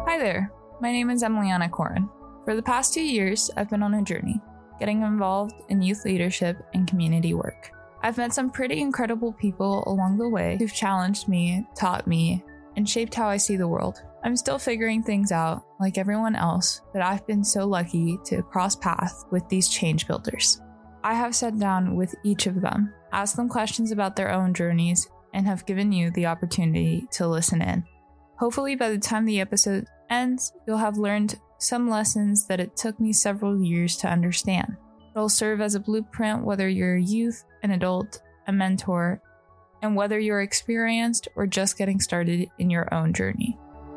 Hi there, my name is Emiliana Corin. For the past 2 years, I've been on a journey, getting involved in youth leadership and community work. I've met some pretty incredible people along the way who've challenged me, taught me, and shaped how I see the world. I'm still figuring things out, like everyone else, but I've been so lucky to cross paths with these change builders. I have sat down with each of them, asked them questions about their own journeys, and have given you the opportunity to listen in. Hopefully by the time the episode ends, you'll have learned some lessons that it took me several years to understand. It'll serve as a blueprint whether you're a youth, an adult, a mentor, and whether you're experienced or just getting started in your own journey.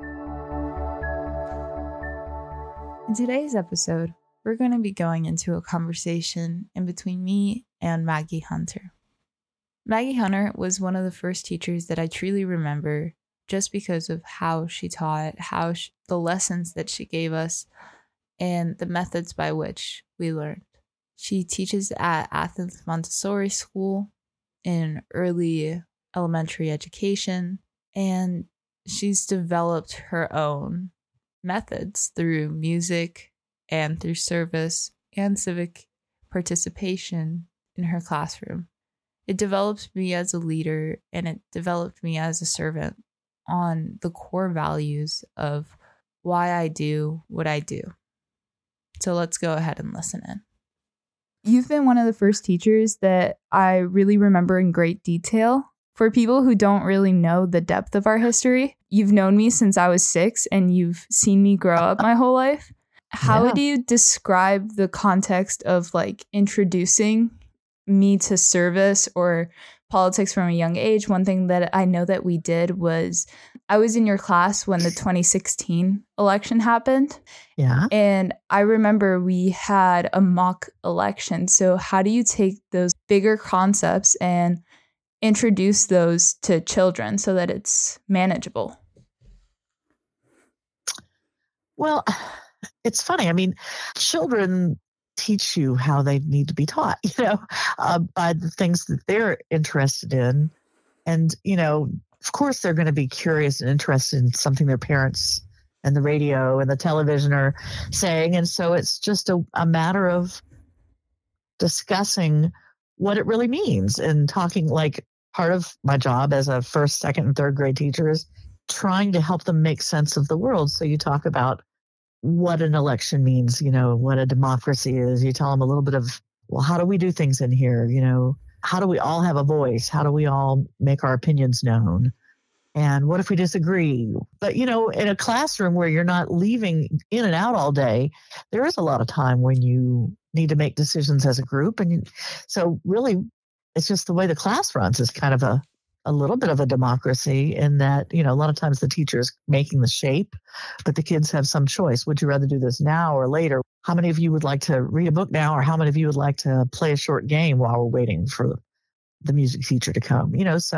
In today's episode, we're going to be going into a conversation in between me and Maggie Hunter. Maggie Hunter was one of the first teachers that I truly remember just because of how she taught, the lessons that she gave us, and the methods by which we learned. She teaches at Athens Montessori School in early elementary education, and she's developed her own methods through music and through service and civic participation in her classroom. It developed me as a leader, and it developed me as a servant on the core values of why I do what I do. So let's go ahead and listen in. You've been one of the first teachers that I really remember in great detail. For people who don't really know the depth of our history, you've known me since I was 6 and you've seen me grow up my whole life. How would you describe the context of like introducing me to service or politics from a young age? One thing that I know that we did was I was in your class when the 2016 election happened. Yeah. And I remember we had a mock election. So how do you take those bigger concepts and introduce those to children so that it's manageable? Well, it's funny. I mean, children teach you how they need to be taught, by the things that they're interested in. And, of course, they're going to be curious and interested in something their parents and the radio and the television are saying. And so it's just a matter of discussing what it really means and talking. Like, part of my job as a first, second, and third grade teacher is trying to help them make sense of the world. So you talk about what an election means, what a democracy is. You tell them a little bit of, well, how do we do things in here? How do we all have a voice? How do we all make our opinions known? And what if we disagree? But, in a classroom where you're not leaving in and out all day, there is a lot of time when you need to make decisions as a group. And so really, it's just the way the class runs is kind of a little bit of a democracy in that, a lot of times the teacher is making the shape, but the kids have some choice. Would you rather do this now or later? How many of you would like to read a book now, or how many of you would like to play a short game while we're waiting for the music teacher to come?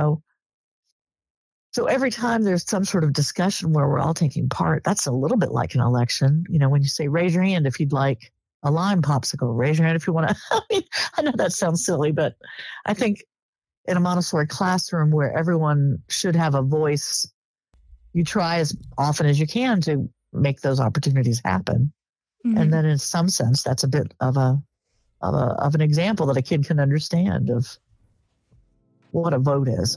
So every time there's some sort of discussion where we're all taking part, that's a little bit like an election. When you say, raise your hand if you'd like a lime popsicle, raise your hand if you want to. I know that sounds silly, but I think in a Montessori classroom where everyone should have a voice, you try as often as you can to make those opportunities happen. Mm-hmm. And then in some sense, that's a bit of an example that a kid can understand of what a vote is.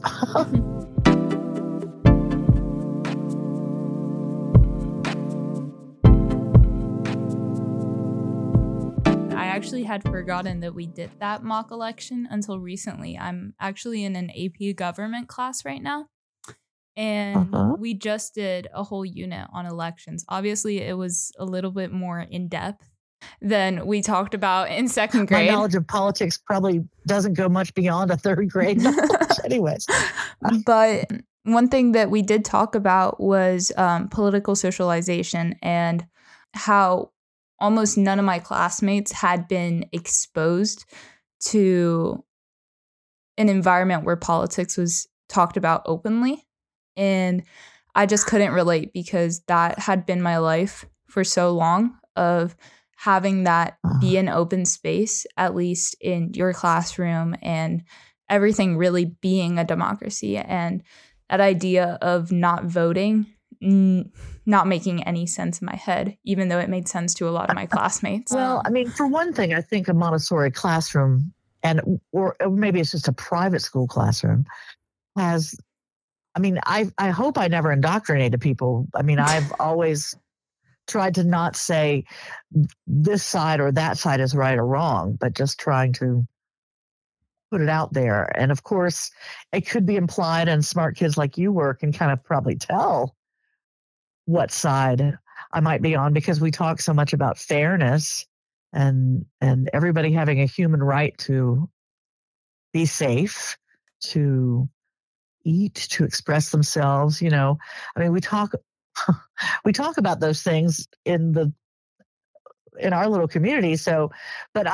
I actually had forgotten that we did that mock election until recently. I'm actually in an AP government class right now, and we just did a whole unit on elections. Obviously, it was a little bit more in depth than we talked about in second grade. My knowledge of politics probably doesn't go much beyond a third grade knowledge anyways. But one thing that we did talk about was political socialization and how almost none of my classmates had been exposed to an environment where politics was talked about openly. And I just couldn't relate because that had been my life for so long, of having that be an open space, at least in your classroom, and everything really being a democracy. And that idea of not voting not making any sense in my head, even though it made sense to a lot of my classmates. Well, I mean, for one thing, I think a Montessori classroom or maybe it's just a private school classroom has, I mean, I hope I never indoctrinated people. I mean, I've always tried to not say this side or that side is right or wrong, but just trying to put it out there. And of course, it could be implied, and smart kids like you were can kind of probably tell what side I might be on, because we talk so much about fairness and everybody having a human right to be safe, to eat, to express themselves. You know, I mean, we talk about those things in our little community. So, but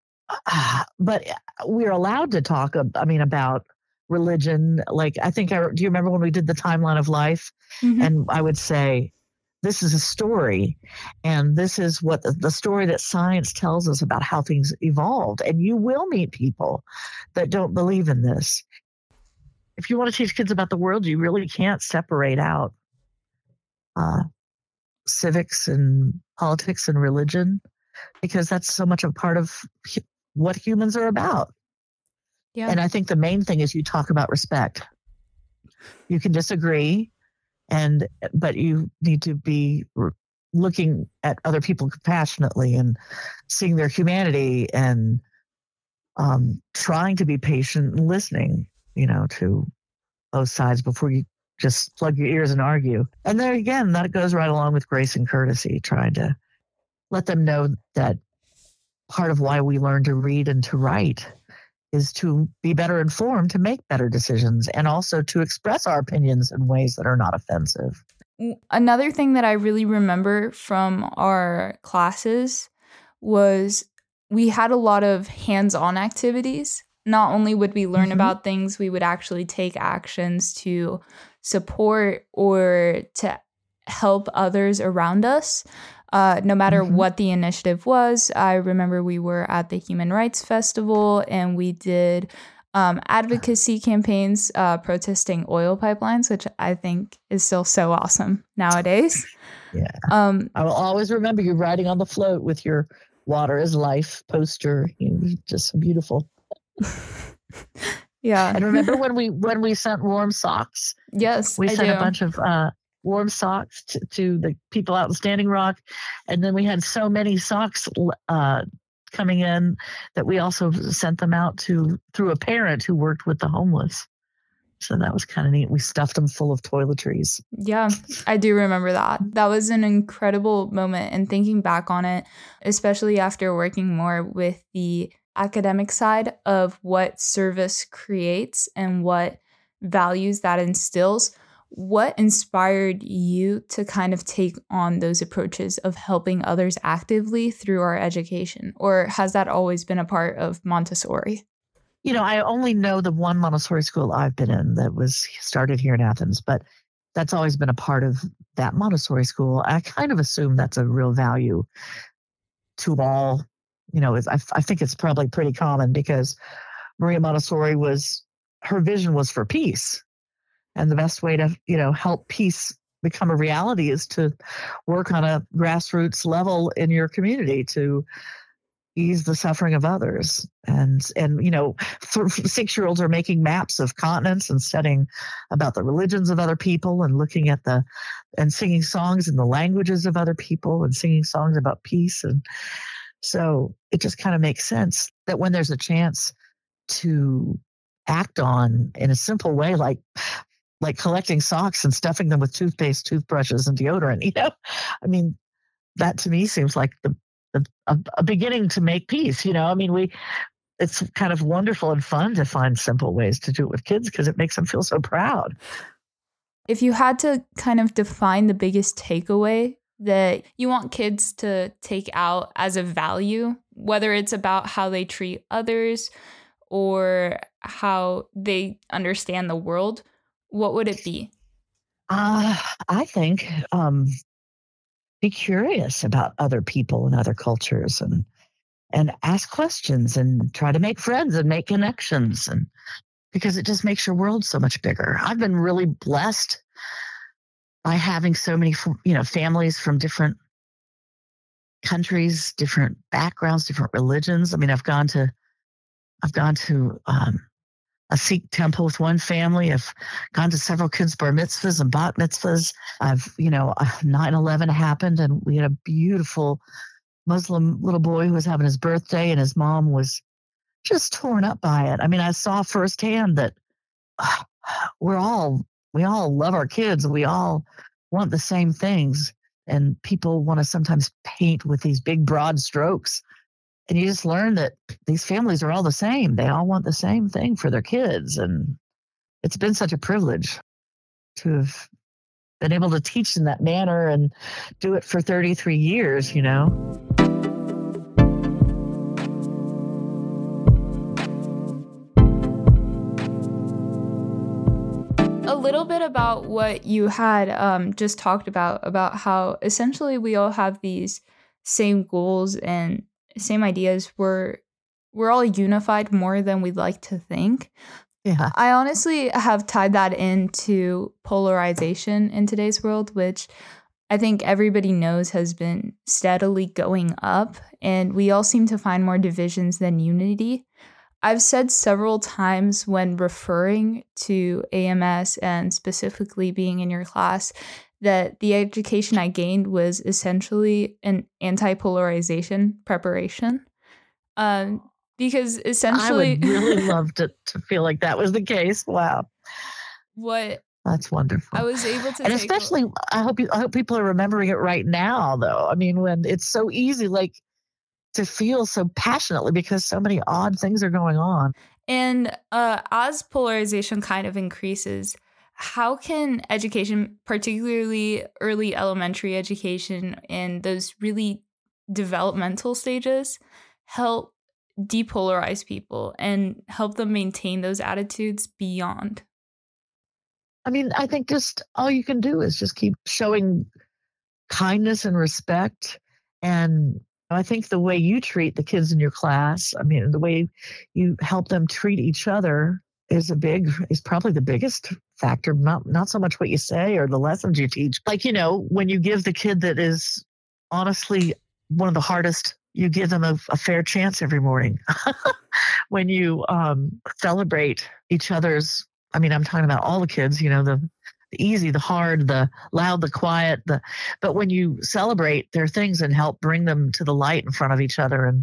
we're allowed to talk, I mean, about religion. Like, I think, do you remember when we did the timeline of life? Mm-hmm. And I would say, this is a story, and this is what the story that science tells us about how things evolved. And you will meet people that don't believe in this. If you want to teach kids about the world, you really can't separate out civics and politics and religion, because that's so much a part of what humans are about. Yeah. And I think the main thing is you talk about respect. You can disagree, but you need to be looking at other people compassionately and seeing their humanity, and trying to be patient and listening, you know, to both sides before you just plug your ears and argue. And there again, that goes right along with grace and courtesy, trying to let them know that part of why we learn to read and to write is to be better informed, to make better decisions, and also to express our opinions in ways that are not offensive. Another thing that I really remember from our classes was we had a lot of hands-on activities. Not only would we learn about things, we would actually take actions to support or to help others around us. No matter what the initiative was. I remember we were at the Human Rights Festival, and we did advocacy campaigns protesting oil pipelines, which I think is still so awesome nowadays. Yeah. I will always remember you riding on the float with your "Water is Life" poster. Just so beautiful. Yeah. And remember when we sent warm socks? Yes, we sent a bunch of warm socks to the people out in Standing Rock. And then we had so many socks coming in that we also sent them out through a parent who worked with the homeless. So that was kind of neat. We stuffed them full of toiletries. Yeah, I do remember that. That was an incredible moment. And thinking back on it, especially after working more with the academic side of what service creates and what values that instills, what inspired you to kind of take on those approaches of helping others actively through our education? Or has that always been a part of Montessori? You know, I only know the one Montessori school I've been in that was started here in Athens, but that's always been a part of that Montessori school. I kind of assume that's a real value to all. You know, I think it's probably pretty common, because Maria Montessori her vision was for peace. And the best way to, help peace become a reality is to work on a grassroots level in your community to ease the suffering of others. And 6-year-olds are making maps of continents and studying about the religions of other people and looking at and singing songs in the languages of other people and singing songs about peace. And so it just kind of makes sense that when there's a chance to act on in a simple way, like collecting socks and stuffing them with toothpaste, toothbrushes, and deodorant, I mean, that to me seems like a beginning to make peace. It's kind of wonderful and fun to find simple ways to do it with kids, because it makes them feel so proud. If you had to kind of define the biggest takeaway that you want kids to take out as a value, whether it's about how they treat others or how they understand the world, what would it be? I think be curious about other people and other cultures, and ask questions and try to make friends and make connections, and because it just makes your world so much bigger. I've been really blessed by having so many, families from different countries, different backgrounds, different religions. I mean, I've gone to a Sikh temple with one family. I've gone to several kids' bar mitzvahs and bat mitzvahs. 9/11 happened, and we had a beautiful Muslim little boy who was having his birthday, and his mom was just torn up by it. I mean, I saw firsthand that we all love our kids. We all want the same things, and people want to sometimes paint with these big, broad strokes. And you just learn that these families are all the same. They all want the same thing for their kids. And it's been such a privilege to have been able to teach in that manner and do it for 33 years, A little bit about what you had just talked about how essentially we all have these same goals and same ideas. We're all unified more than we'd like to think. Yeah. I honestly have tied that into polarization in today's world, which I think everybody knows has been steadily going up, and we all seem to find more divisions than unity. I've said several times when referring to AMS and specifically being in your class that the education I gained was essentially an anti-polarization preparation. Because essentially... I would really love to feel like that was the case. Wow. That's wonderful. I was able to and especially, I hope people are remembering it right now, though. I mean, when it's so easy, like, to feel so passionately because so many odd things are going on. And as polarization kind of increases, how can education, particularly early elementary education and those really developmental stages, help depolarize people and help them maintain those attitudes beyond? I mean, I think just all you can do is just keep showing kindness and respect. And I think the way you treat the kids in your class, I mean, the way you help them treat each other is probably the biggest factor, not so much what you say or the lessons you teach. Like, when you give the kid that is honestly one of the hardest, you give them a fair chance every morning. When you celebrate each other's, I mean, I'm talking about all the kids, the easy, the hard, the loud, the quiet, but when you celebrate their things and help bring them to the light in front of each other, and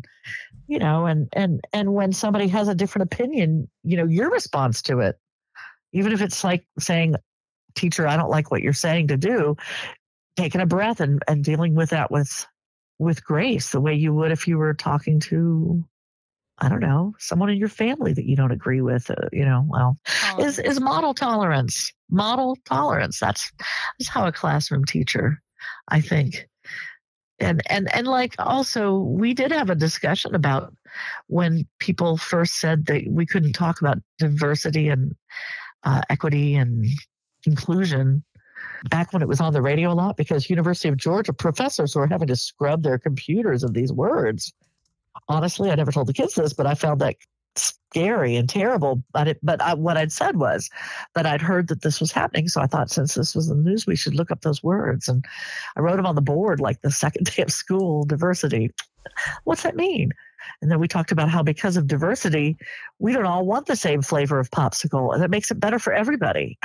and when somebody has a different opinion, your response to it, even if it's like saying, teacher, I don't like what you're saying to do, taking a breath and dealing with that with grace, the way you would if you were talking to, I don't know, someone in your family that you don't agree with, is model tolerance. Model tolerance. That's how a classroom teacher, I think. And like, also, we did have a discussion about when people first said that we couldn't talk about diversity and equity and inclusion back when it was on the radio a lot, because University of Georgia professors were having to scrub their computers of these words. Honestly, I never told the kids this, but I found that scary and terrible. What I'd said was that I'd heard that this was happening. So I thought, since this was in the news, we should look up those words. And I wrote them on the board, like the second day of school, diversity. What's that mean? And then we talked about how because of diversity, we don't all want the same flavor of popsicle. And that makes it better for everybody.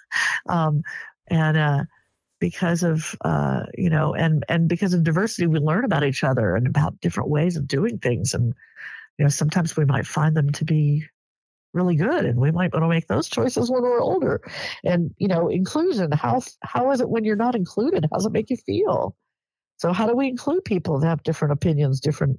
Because of, and because of diversity, we learn about each other and about different ways of doing things. And, sometimes we might find them to be really good, and we might want to make those choices when we're older. And, inclusion, how is it when you're not included? How does it make you feel? So how do we include people that have different opinions, different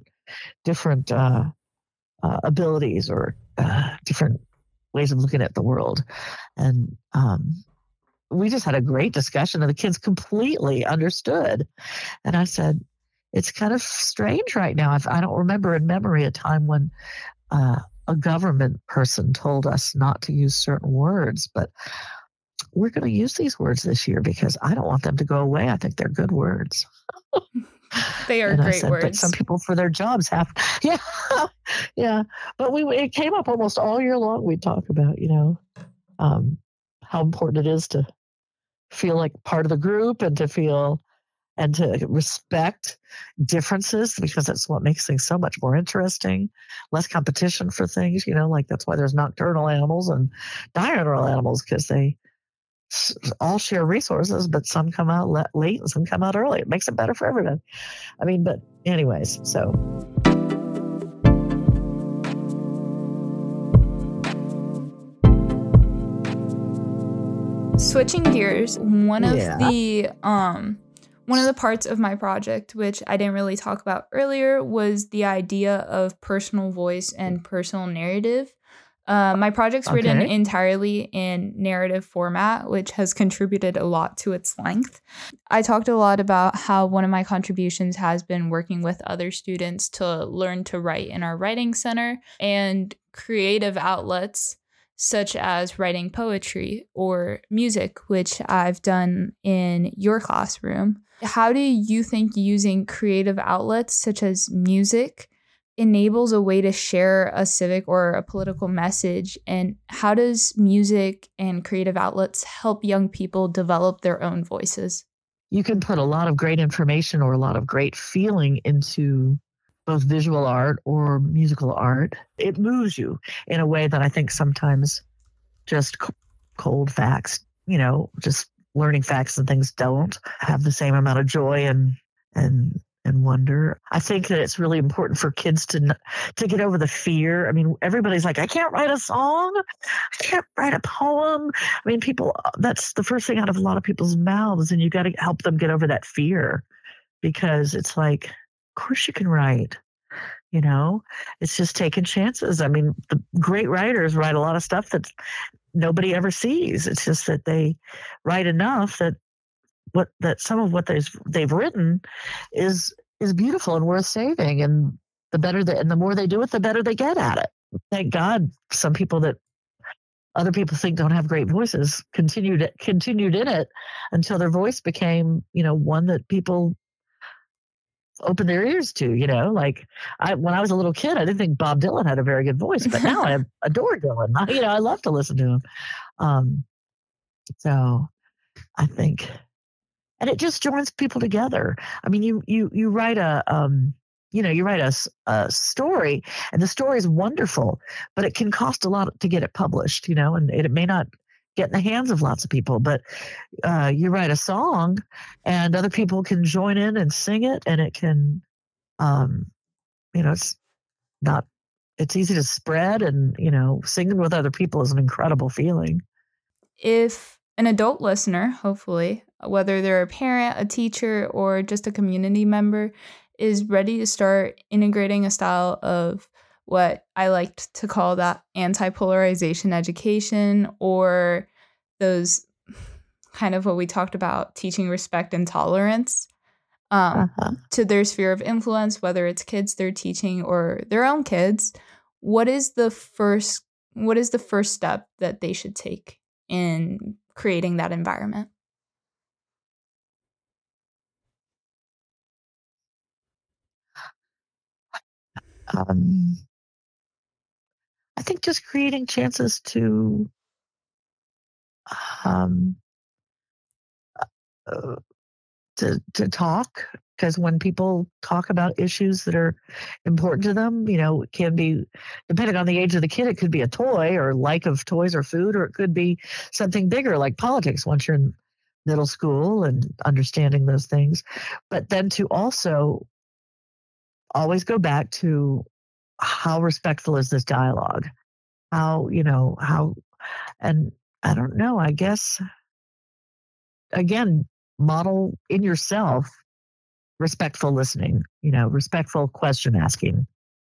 abilities, or different ways of looking at the world? And, we just had a great discussion, and the kids completely understood. And I said, it's kind of strange right now. I don't remember in memory a time when a government person told us not to use certain words, but we're going to use these words this year because I don't want them to go away. I think they're good words. They are great words. But some people for their jobs have, yeah. But it came up almost all year long. We'd talk about, how important it is to feel like part of the group and to feel and to respect differences, because that's what makes things so much more interesting. Less competition for things, like that's why there's nocturnal animals and diurnal animals, because they all share resources, but some come out late and some come out early. It makes it better for everyone. But anyways, so. Switching gears, one of the parts of my project, which I didn't really talk about earlier, was the idea of personal voice and personal narrative. My project's written entirely in narrative format, which has contributed a lot to its length. I talked a lot about how one of my contributions has been working with other students to learn to write in our writing center, and creative outlets such as writing poetry or music, which I've done in your classroom. How do you think using creative outlets such as music enables a way to share a civic or a political message? And how does music and creative outlets help young people develop their own voices? You can put a lot of great information or a lot of great feeling into both visual art or musical art. It moves you in a way that I think sometimes just cold facts, just learning facts and things don't have the same amount of joy and wonder. I think that it's really important for kids to get over the fear. Everybody's like, I can't write a song. I can't write a poem. People, that's the first thing out of a lot of people's mouths, and you got to help them get over that fear, because it's like, of course you can write. It's just taking chances. The great writers write a lot of stuff that nobody ever sees. It's just that they write enough that some of what they've written is beautiful and worth saving. And the more they do it, the better they get at it. Thank God, some people that other people think don't have great voices continued in it until their voice became, one that people open their ears to. When I was a little kid, I didn't think Bob Dylan had a very good voice, but now I adore Dylan. I love to listen to him. So I think, and it just joins people together. You write a story, and the story is wonderful, but it can cost a lot to get it published, and it may not get in the hands of lots of people, but you write a song and other people can join in and sing it, and it can, it's easy to spread, and, singing with other people is an incredible feeling. If an adult listener, hopefully, whether they're a parent, a teacher, or just a community member, is ready to start integrating a style of what I liked to call that anti-polarization education, or those kind of what we talked about, teaching respect and tolerance to their sphere of influence, whether it's kids they're teaching or their own kids, what is the first step that they should take in creating that environment? I think just creating chances to talk, because when people talk about issues that are important to them, it can be, depending on the age of the kid, it could be a toy or like of toys or food, or it could be something bigger like politics once you're in middle school and understanding those things. But then to also always go back to how respectful is this dialogue? And I don't know, I guess, again, model in yourself respectful listening, respectful question asking,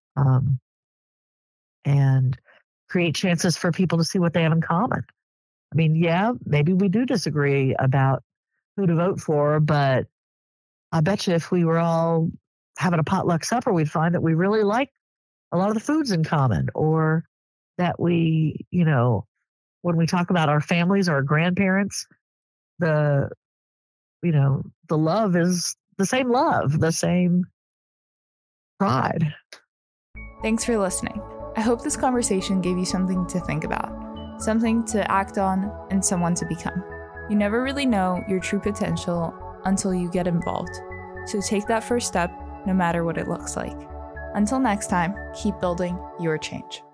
and create chances for people to see what they have in common. Maybe we do disagree about who to vote for, but I bet you if we were all having a potluck supper, we'd find that we really like a lot of the foods in common, or that we, when we talk about our families, our grandparents, the love is the same pride. Thanks for listening. I hope this conversation gave you something to think about, something to act on, and someone to become. You never really know your true potential until you get involved. So take that first step, no matter what it looks like. Until next time, keep building your change.